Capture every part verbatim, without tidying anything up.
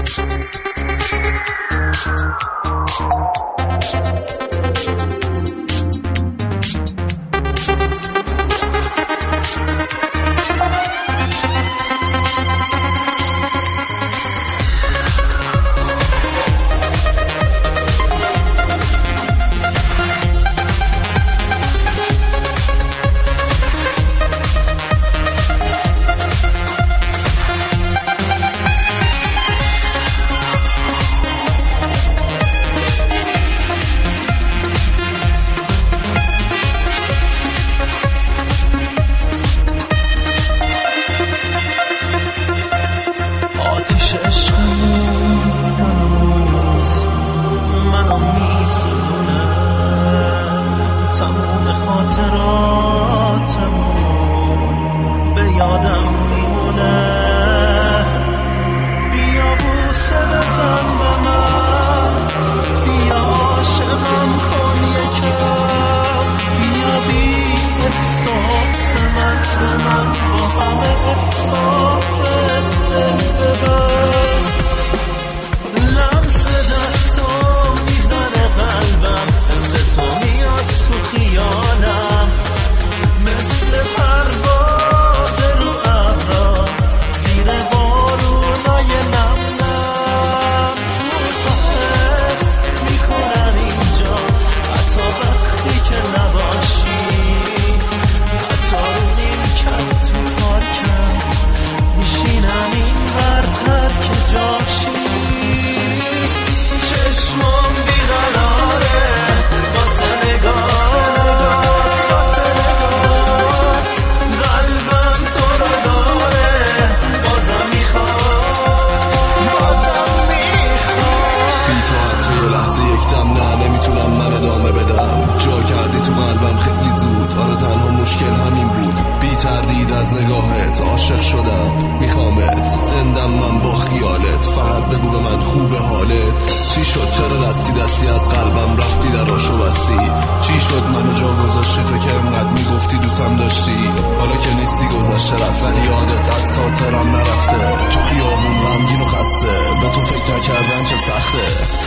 عاشق شدم میخوامت، زندم من با خیالت، فقط بگو به من خوب حالت. چی شد چرا دستی دستی از قلبم رفتی دراشو بستی؟ چی شد منو جا گذاشتی تو که انقدر میگفتی دوستم داشتی؟ حالا که نیستی گذشته رفت ولی یادت از خاطرم نرفته. تو خیابون غمگین و خسته، به تو فکر نکردن چه سخته.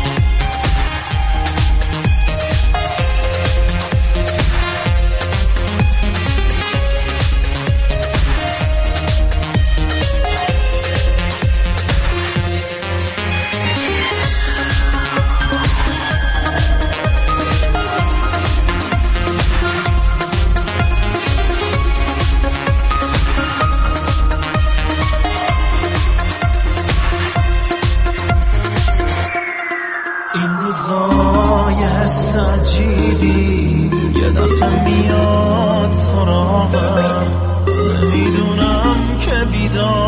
این روزای حس عجیبی یه دفعه میاد سراغم، نمیدونم که بیدار